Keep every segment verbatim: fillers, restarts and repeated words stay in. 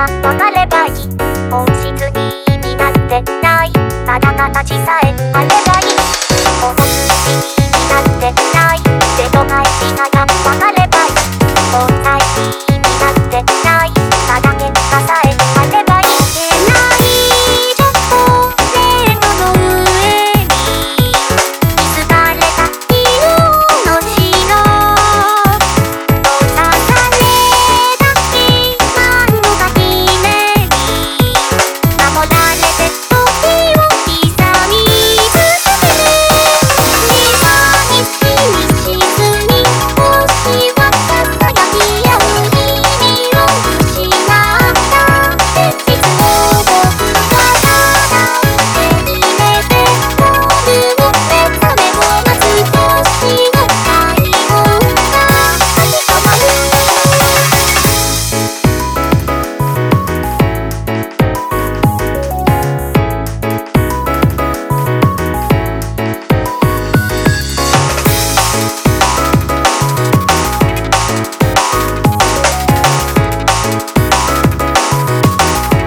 がわかればいい。本質に意味なんてない。ただ形さえあればいい。本質に意味なんてない。手と返しながわかればいい。本体に意味なんてない。ただ結果さえあればいい。ない情報レートの上に築かれた色の城。閉ざされた今のがひねり守られて時を刻み進める。庭にしに沈み星はささやき合う意味を失った現実を僕はただ手に入れて夜を目覚めを待つ星の太陽が立ち止まる。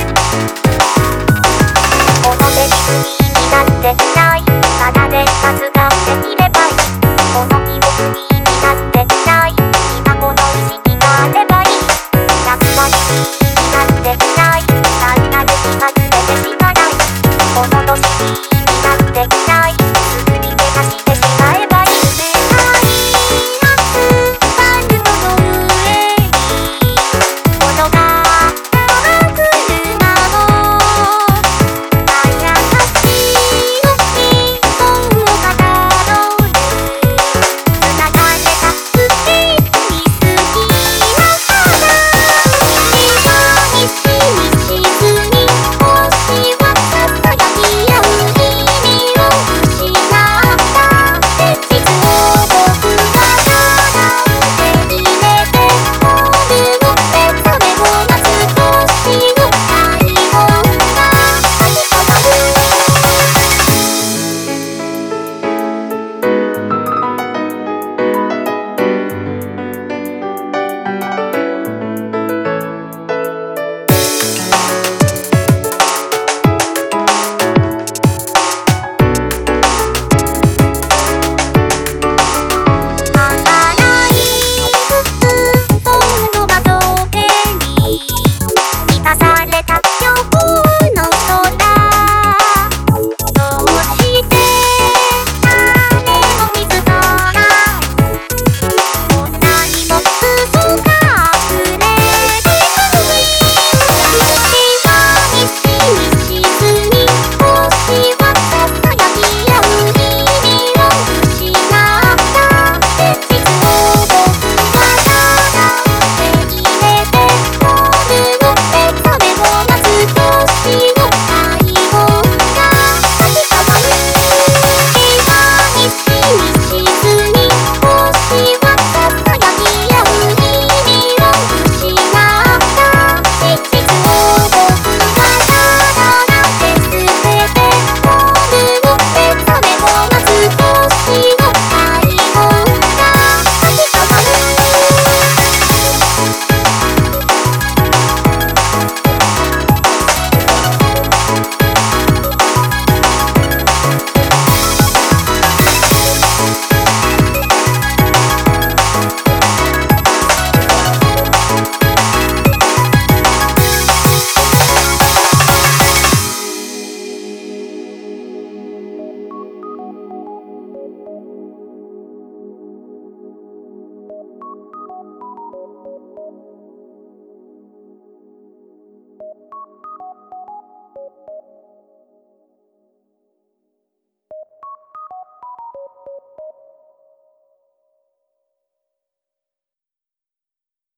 このセリフに意味なんてない。ただで立つ